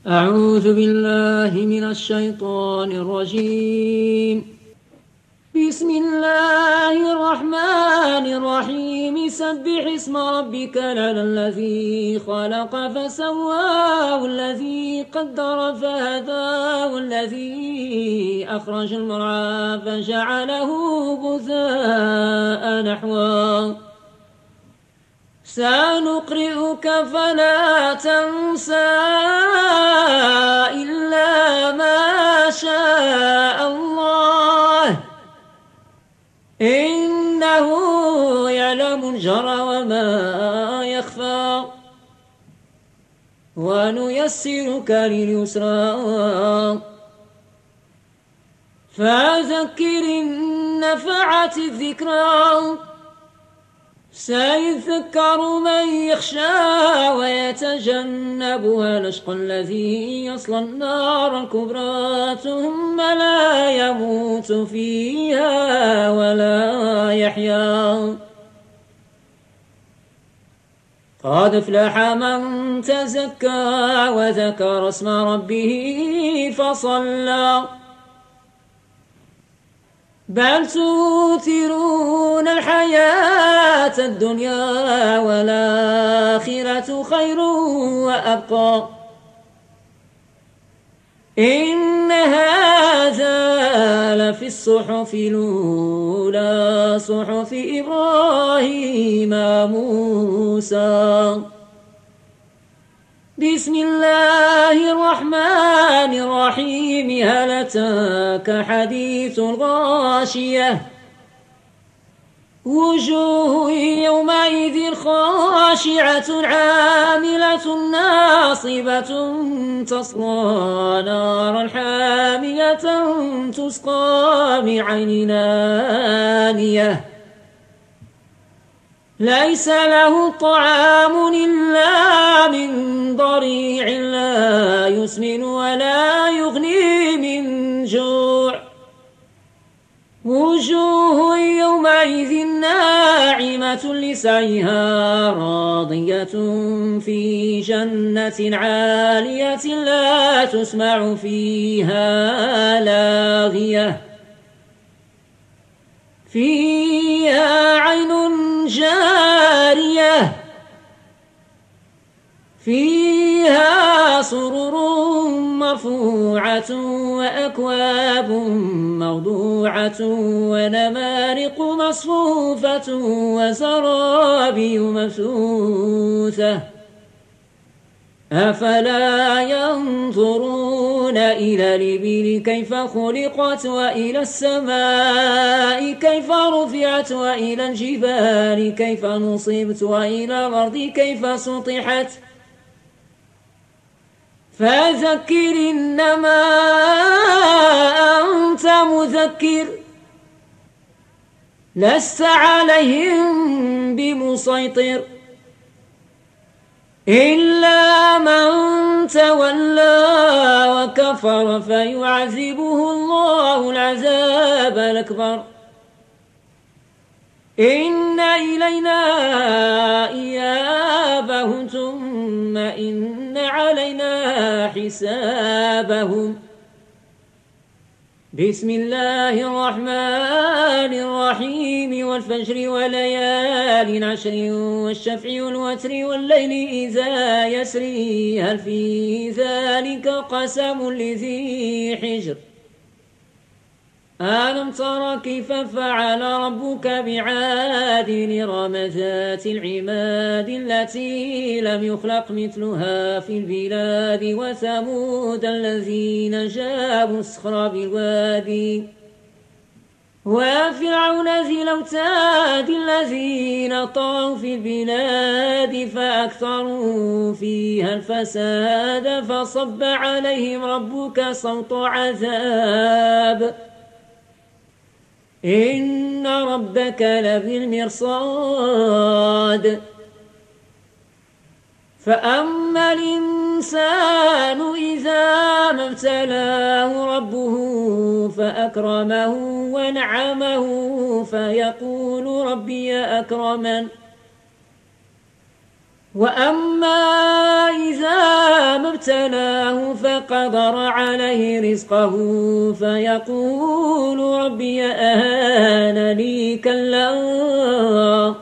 أعوذ بالله من الشيطان الرجيم. بسم الله الرحمن الرحيم. سبح اسم ربك الأعلى الذي خلق فسوى والذي قدر فهدى والذي أخرج المرعى فجعله غثاء نحوا سنقرئك فلا تنسى إلا ما شاء الله إنه يعلم الجهر وما يخفى ونيسرك لليسرى فذكر إن نفعت الذكرى سيذكر من يخشى ويتجنبها الأشقى الذي يصلى النار الكبرى ثم لا يموت فيها ولا يحيا قد أفلح من تزكى وذكر اسم ربه فصلى بل تؤثرون الحياة الدنيا والآخرة خير وأبقى إن هذا لفي الصحف الأولى صحف إبراهيم موسى. بسم الله الرحمن الرحيم. هل أتاك حديث الغاشية وجوه يومئذ خاشعة عاملة ناصبة تصلى نارا حامية تسقى من عين آنية ليس له طعام إلا من ضريع لا يسمن ولا يغني من جوع وجوه يومئذ ناعمة لسعيها راضية في جنة عالية لا تسمع فيها لاغية فيها عين جارية فيها سرر مرفوعة وأكواب موضوعة ونمارق مصفوفة وزرابي مبثوثة أفلا ينظرون إلى الإبل كيف خلقت وإلى السماء كيف رفعت وإلى الجبال كيف نصبت وإلى الأرض كيف سطحت فذكر إنما أنت مذكر لست عليهم بمسيطر إلا من تولى وكفر فيعذبه الله العذاب الأكبر إن إلينا إيابهم ثم إن علينا حسابهم. بسم الله الرحمن الرحيم. والفجر وليال عشر والشفع والوتر والليل إذا يسري هل في ذلك قسم لذي حجر ألم تر كيف فعل ربك بعاد إرم ذات العماد التي لم يخلق مثلها في البلاد وثمود الذين جابوا الصخر بالوادي وفرعون ذي الأوتاد الذين طغوا في البلاد فأكثروا فيها الفساد فصب عليهم ربك صوت عذاب إن ربك لبالمرصاد فأما الإنسان إذا ما ابتلاه ربه فأكرمه ونعمه فيقول ربي أكرمن وأما إذا ما ابتلاه فقدر عليه رزقه فيقول ربي أهانني كلا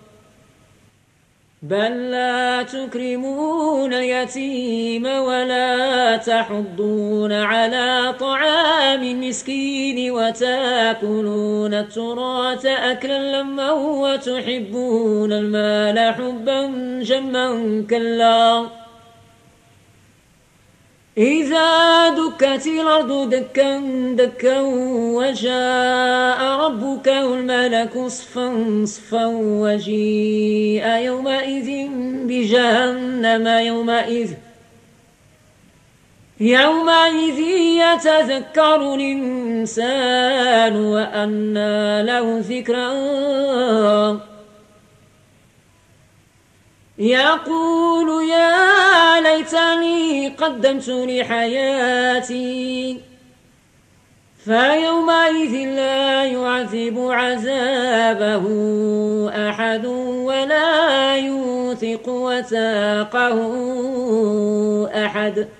بل لا تكرمون اليتيم ولا تحضون على طعام المسكين وتأكلون التراث أكلا لما وتحبون المال حبا جما كلا إذا دكت الأرض دكا دكا وجاء ربك والملك صفا صفا وجيء يومئذ بجهنم يومئذ يتذكر الإنسان وأنى له ذكرا يقول يا ليتني قدمت لحياتي فيومئذ لا يعذب عذابه أحد ولا يوثق وثاقه أحد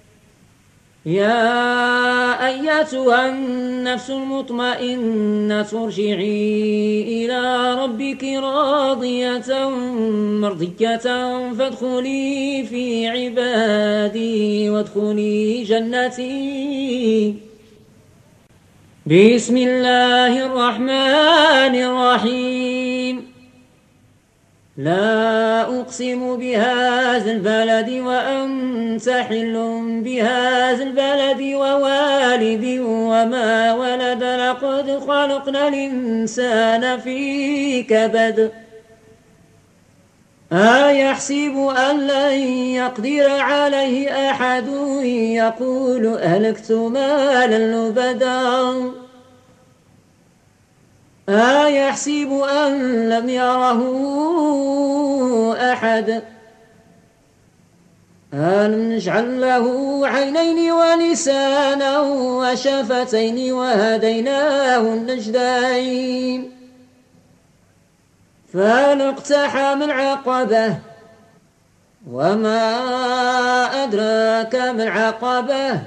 يا أيتها النفس المطمئنة ارجعي إلى ربك راضية مرضية فادخلي في عبادي وادخلي جنتي بسم الله الرحمن الرحيم لا أقسم بهذا البلد وأنت حل بهذا البلد ووالد وما ولد لقد خلقنا الإنسان في كبد أيحسب أن لن يقدر عليه أحد يقول أهلكت مالا لبدا أيحسب أن لم يره أحد ألم نجعل له عينين ولسانا وشفتين وهديناه النجدين فلاقتحم العقبة وما أدراك ما العقبة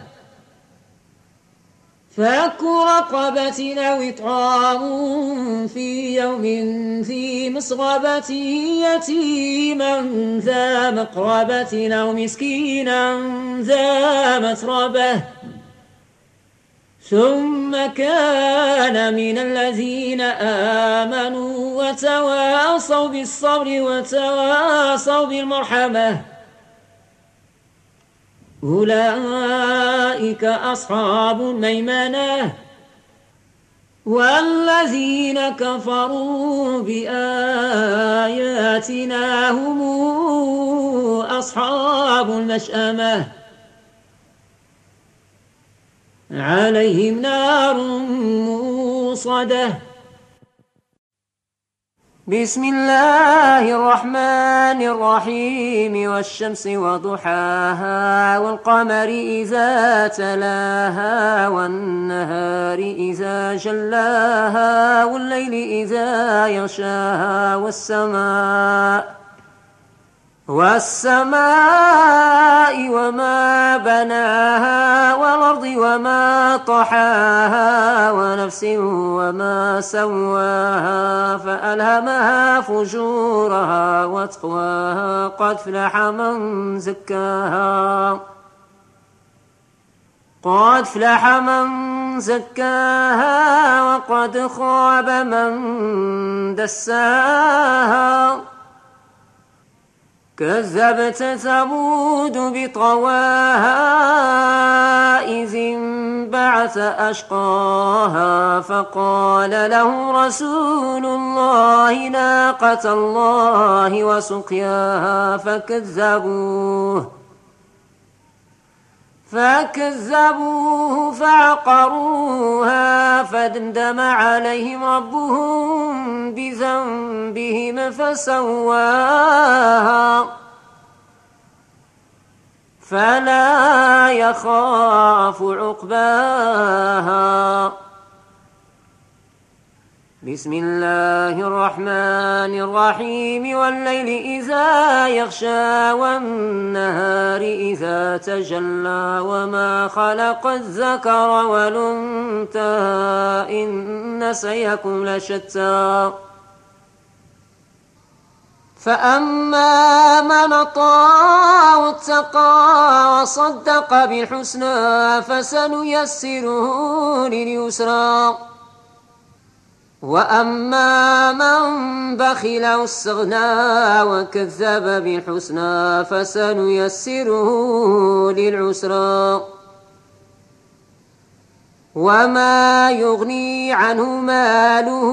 فك رقبة أو إطعام في يوم ذي مسغبة يتيما ذا مقربة أو مسكينا ذا مسربة ثم كان من الذين آمنوا وتواصوا بالصبر وتواصوا بالمرحمة أولئك أصحاب الميمنة والذين كفروا بآياتنا هم أصحاب المشأمة عليهم نار موصدة بسم الله الرحمن الرحيم والشمس وضحاها والقمر إذا تلاها والنهار إذا جلاها والليل إذا يغشاها والسماء وما بناها والأرض وما طحاها ونفس وما سواها فألهمها فجورها وتقواها قد فلح من زكاها وقد خاب من دساها كذبت ثمود بطواها إذ انبعث أشقاها فقال له رسول الله ناقة الله وسقياها فكذبوه فعقروها فدمدم عليهم ربهم بذنبهم فسواها فلا يخاف عقباها بسم الله الرحمن الرحيم والليل إذا يغشى والنهار إذا تجلى وما خلق الذكر والأنثى إن سعيكم لشتى فأما من أطاع واتقى وصدق بالحسنى فسنيسره لليسرى وأما من بخل واستغنى وكذب بالحسنى فسنيسره للعسرى وما يغني عنه ماله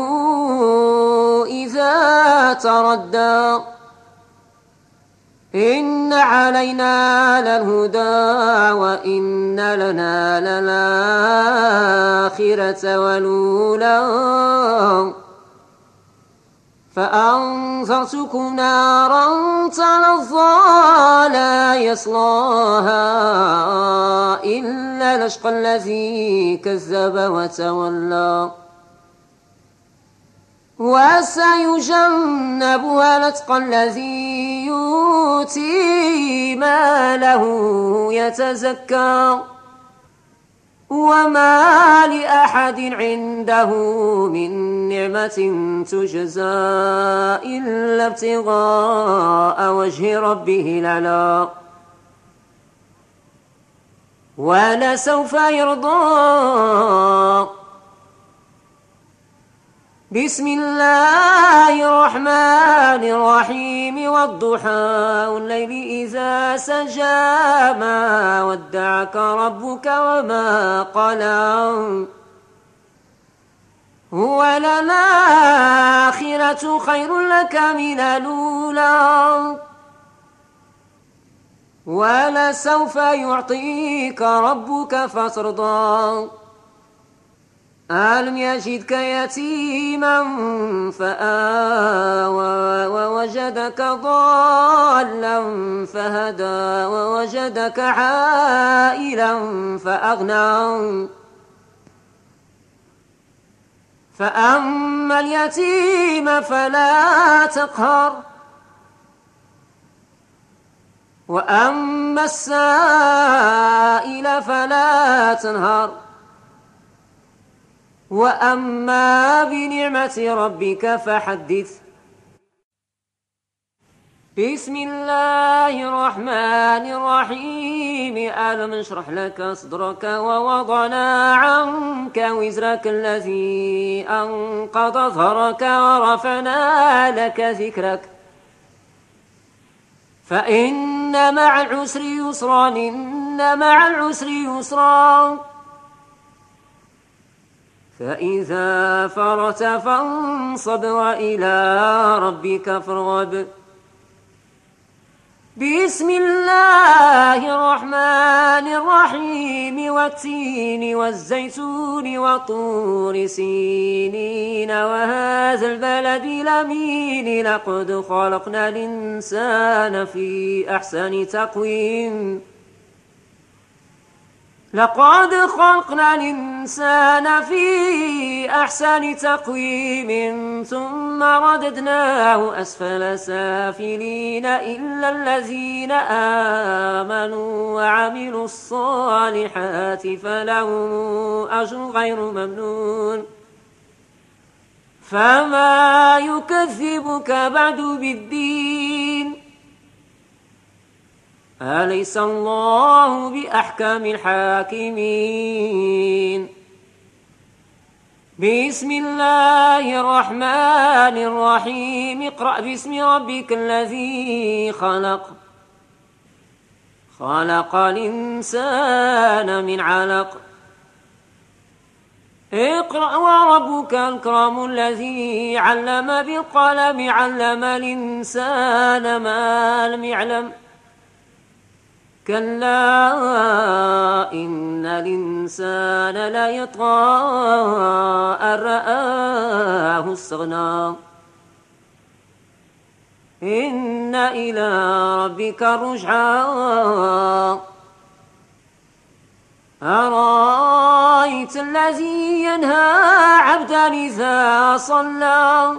إذا تردى إن علينا للهدى وإن لنا للآخرة والأولى فأنذرتكم نارا تلظى لا يصلاها إلا الأشقى الذي كذب وتولى وسيجنبها الأتقى الذي يؤتي ماله يتزكى وما لأحد عنده من نعمة تجزى إلا ابتغاء وجه ربه الأعلى ولسوف يرضى بسم الله الرحمن الرحيم والضحى والليل إذا سجى ما ودعك ربك وما قلى وللآخرة خير لك من الأولى ولسوف يعطيك ربك فترضى ألم يجدك يتيما فآوى ووجدك ضالا فهدى ووجدك عائلا فأغنى فأما اليتيم فلا تقهر وأما السائل فلا تنهر وأما بنعمة ربك فحدث بسم الله الرحمن الرحيم ألم نشرح لك صدرك ووضعنا عنك وزرك الذي أنقض ظهرك ورفعنا لك ذكرك فإن مع العسر يسرا إن مع العسر يسرا فإذا فرغت فانصب وإلى ربك فارغب بسم الله الرحمن الرحيم والتين والزيتون وطور سينين وهذا البلد الأمين لقد خلقنا الإنسان في أحسن تقويم لقد خلقنا الإنسان في أحسن تقويم ثم رددناه أسفل سافلين إلا الذين آمنوا وعملوا الصالحات فلهم أجر غير ممنون فما يكذبك بعد بالدين أليس الله بأحكم الحاكمين بسم الله الرحمن الرحيم اقرأ باسم ربك الذي خلق خلق الإنسان من علق اقرأ وربك الأكرم الذي علم بالقلم علم الإنسان ما لم يعلم كلا إن الإنسان ليطغى أن رآه استغنى إن إلى ربك الرجعى أرأيت الذي ينهى عبدا إذا صلى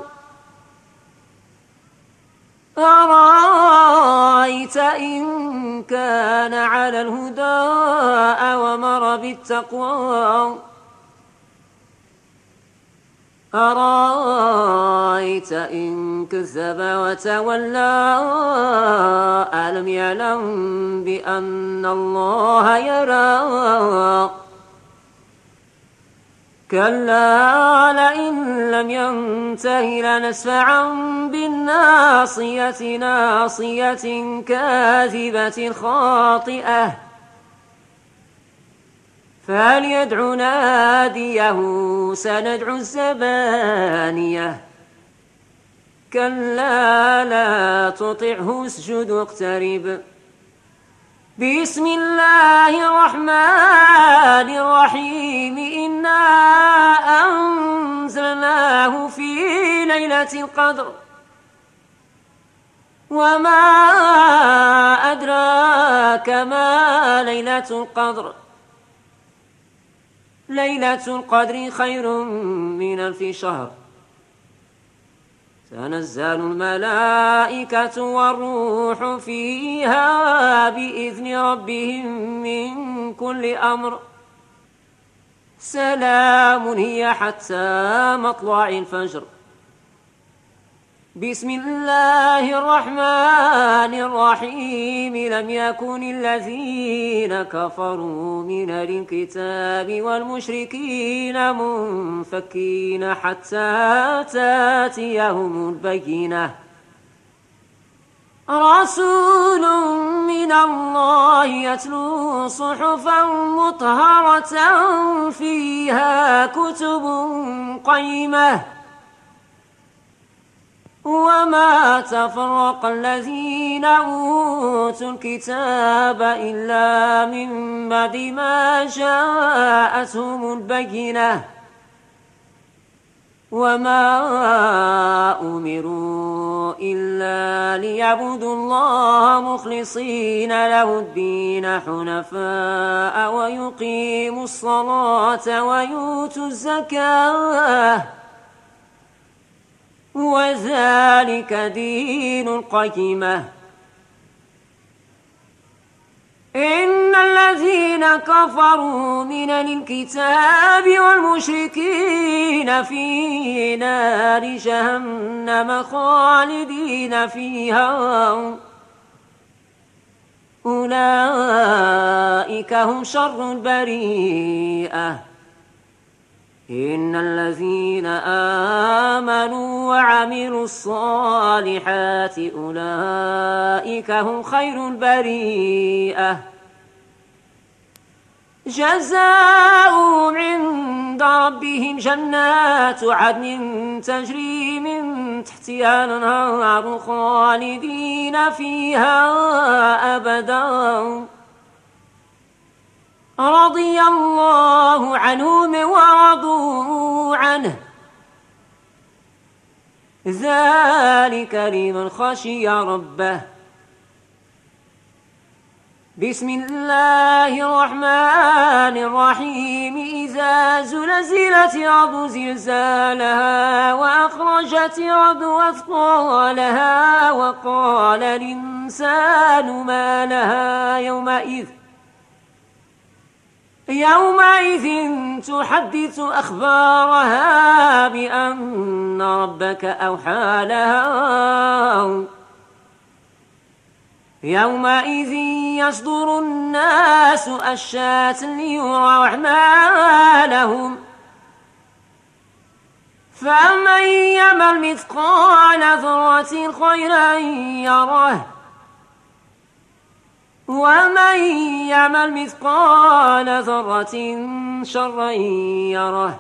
أرأيت إن كان على الهدى وأمر بالتقوى أرأيت إن كذب وتولى ألم يعلم بأن الله يرى كلا لئن لم ينته لنسفعا بالناصية ناصية كاذبة خاطئة فليدع ناديه سندع الزبانية كلا لا تطعه اسجد واقترب بسم الله الرحمن الرحيم إنا أنزلناه في ليلة القدر وما أدراك ما ليلة القدر ليلة القدر خير من 1000 شهر تنزل الملائكة والروح فيها بإذن ربهم من كل أمر سلام هي حتى مطلع الفجر بسم الله الرحمن الرحيم لم يكن الذين كفروا من الكتاب والمشركين منفكين حتى تاتيهم البينة رسول من الله يتلو صحفا مطهرة فيها كتب قيمة وما تفرق الذين أوتوا الكتاب إلا من بعد ما جاءتهم البينة وما أمروا إلا ليعبدوا الله مخلصين له الدين حنفاء ويقيموا الصلاة ويؤتوا الزكاة وذلك دين القيمة إن الذين كفروا من الكتاب والمشركين في نار جهنم خالدين فيها أولئك هم شر البريئة إن الذين آمنوا وعملوا الصالحات أولئك هم خير البريئة جزاؤهم عند ربهم جنات عدن تجري من تحتها الأنهار خالدين فيها أبدا رضي الله عنهم ورضوا عنه ذلك لمن خشي ربه بسم الله الرحمن الرحيم إذا زلزلت الأرض زلزالها وأخرجت الأرض أثقالها وقال الإنسان ما لها يومئذ تحدث أخبارها بأن ربك أوحى لها يومئذ يصدر الناس أشتاتا ليروا أعمالهم فمن يعمل مثقال ذرة خيرا يره ومن يعمل مثقال ذرة شرا يره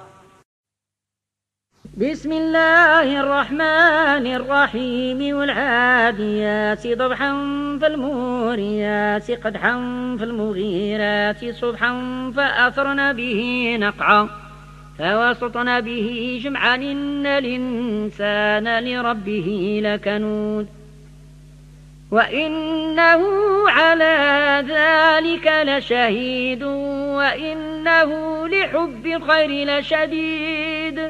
بسم الله الرحمن الرحيم والعاديات ضبحا فالموريات قدحا فالمغيرات صبحا فأثرن به نقعا فوسطن به جمعا إن الإنسان لربه لكنود وإنه على ذلك لشهيد وإنه لحب الخير لشديد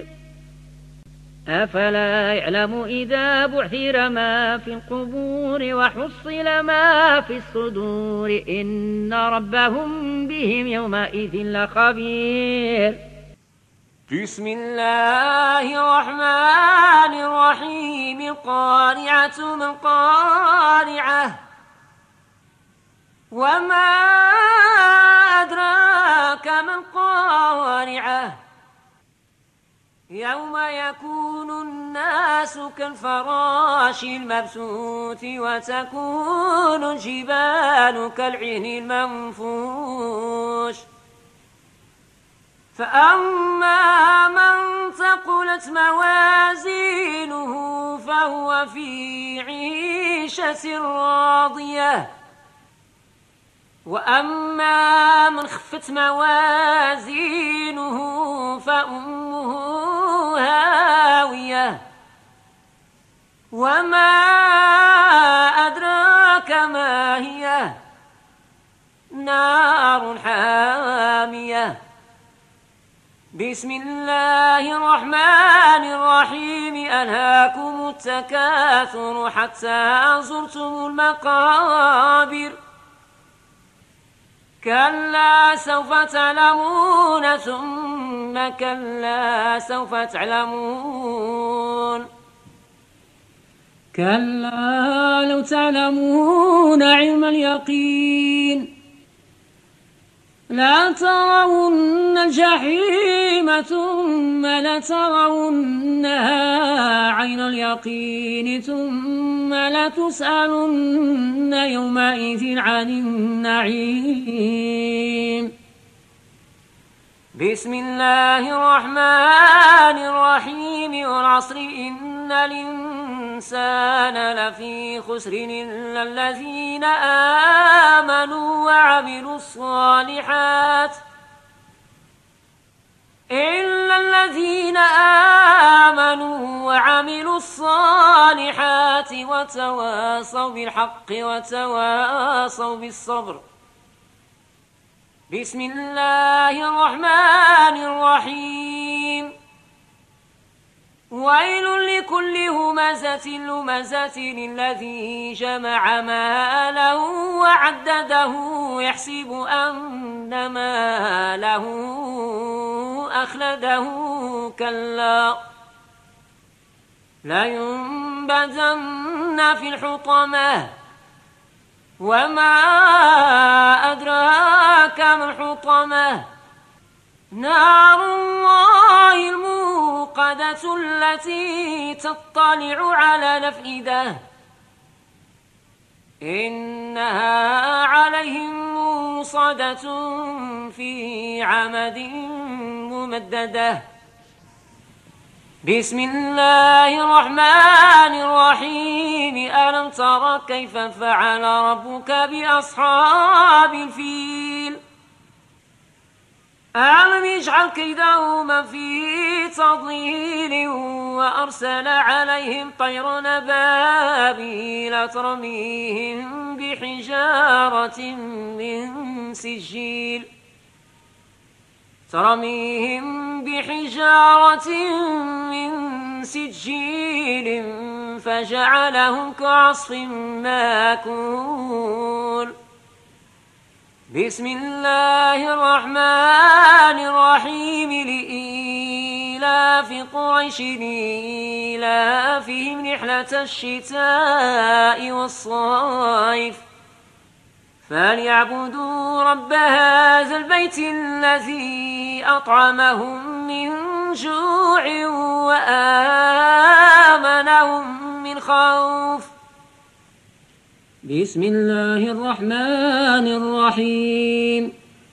أفلا يعلم إذا بعثر ما في القبور وحصل ما في الصدور إن ربهم بهم يومئذ لخبير. بسم الله الرحمن الرحيم. القارعة ما القارعة وما أدراك ما القارعة يوم يكون الناس كالفراش المبثوث وتكون الجبال كالعهن المنفوش فأما من ثقلت موازينه فهو في عيشة راضية وأما من خفت موازينه فأمه هاوية وما أدراك ما هي نار حامية. بسم الله الرحمن الرحيم. ألهاكم التكاثر حتى زرتم المقابر كلا سوف تعلمون ثم كلا سوف تعلمون كلا لو تعلمون علم اليقين لا ترون الجحيم ثم لترونها عين اليقين ثم لتسألن يومئذ عن النعيم. بسم الله الرحمن الرحيم. والعصر إن الإنسان لفي خسر إلا الذين آمنوا وعملوا الصالحات وتواصوا بالحق وتواصوا بالصبر. بسم الله الرحمن الرحيم. ويل لكل همزة لمزة الذي جمع ماله وعدده يحسب أن ماله أخلده كلا لينبذن في الحطمة وما أدراك ما الحطمة نار الله الموقدة التي تطلع على الأفئدة إنها عليهم موصدة في عمد ممددة. بسم الله الرحمن الرحيم. ألم تر كيف فعل ربك بأصحاب الفيل ألم يجعل كيدهما في تضليل وأرسل عليهم طيرا أبابيل ترميهم بحجارة من سجيل فجعلهم كعصف ماكول. بسم الله الرحمن الرحيم. لإيلاف قريش إيلافهم رحلة الشتاء والصيف فليعبدوا رب هذا البيت الذي أطعمهم من جوع وآمنهم من خوف. بسم الله الرحمن الرحيم.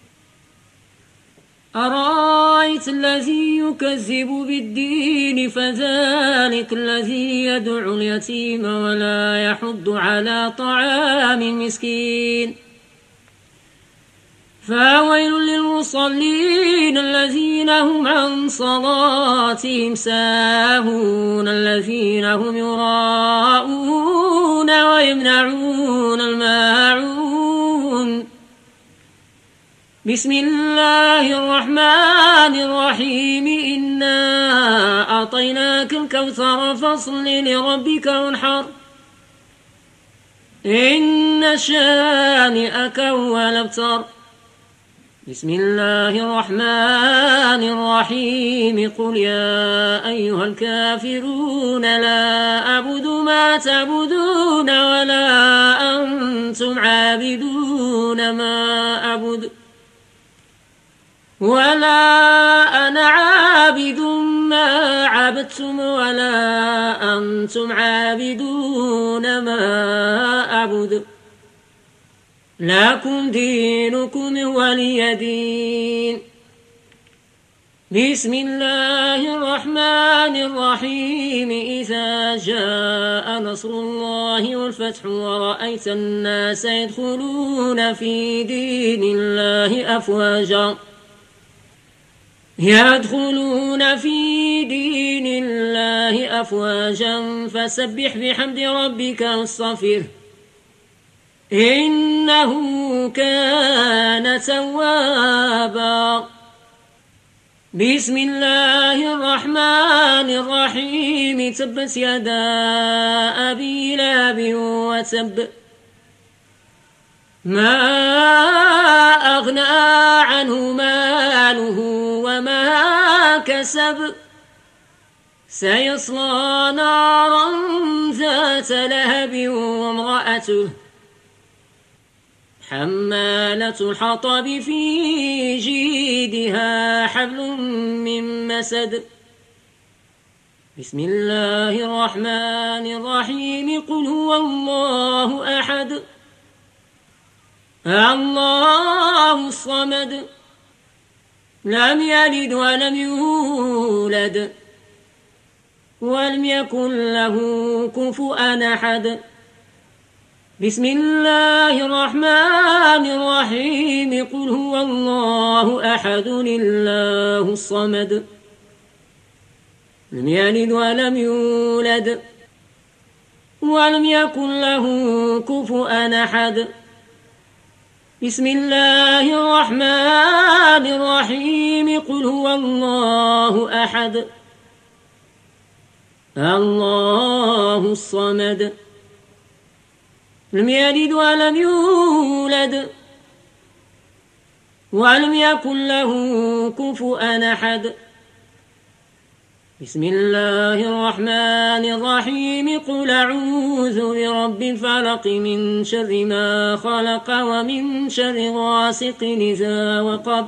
أرأيت الذي يكذب بالدين فذلك الذي يدعو اليتيم ولا يحض على طعام المسكين فويل للمصلين الذين هم عن صلاتهم ساهون الذين هم يراءون ويمنعون الماعون. بسم الله الرحمن الرحيم إنا أعطيناك الكوثر فاصل لربك وانحر إن شانئك هو الأبتر. بسم الله الرحمن الرحيم قل يا أيها الكافرون لا أعبد ما تعبدون ولا أنتم عابدون ما أعبد ولا أنا عابد ما عبدتم ولا أنتم عابدون ما أعبد لكم دينكم ولي دين. بسم الله الرحمن الرحيم إذا جاء نصر الله والفتح ورأيت الناس يدخلون في دين الله أفواجا فسبح بحمد ربك واستغفره إنه كان توابا. بسم الله الرحمن الرحيم تبت يدا أبي لهب وتب ما أغنى عنه ماله وما كسب سيصلى نارا ذات لهب وامرأته حمالة الحطب في جيدها حبل من مسد. بسم الله الرحمن الرحيم قل هو الله أحد الله الصمد لم يلد ولم يولد ولم يكن له كفؤا أحد. بسم الله الرحمن الرحيم قل هو الله أحد الله الصمد لم يلد ولم يولد ولم يكن له كفؤا أحد. بسم الله الرحمن الرحيم قل هو الله أحد الله الصمد لم يلد ولم يولد ولم يكن له كفؤا أحد. بسم الله الرحمن الرحيم قل أعوذ برب الفلق من شر ما خلق ومن شر غاسق إذا وقب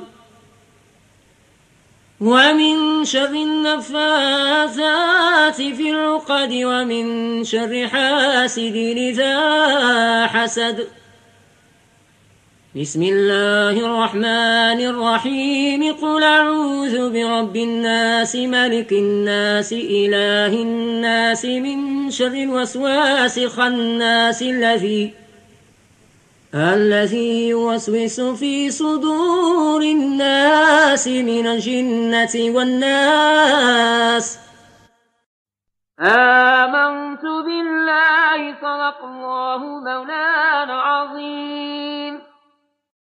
ومن شر النفاثات في العقد ومن شر حاسد إذا حسد. بسم الله الرحمن الرحيم قل أعوذ برب الناس ملك الناس إله الناس من شر الوسواس الخناس الذي يوسوس في صدور الناس من الجنة والناس. آمنت بالله صدق الله مولانا العظيم.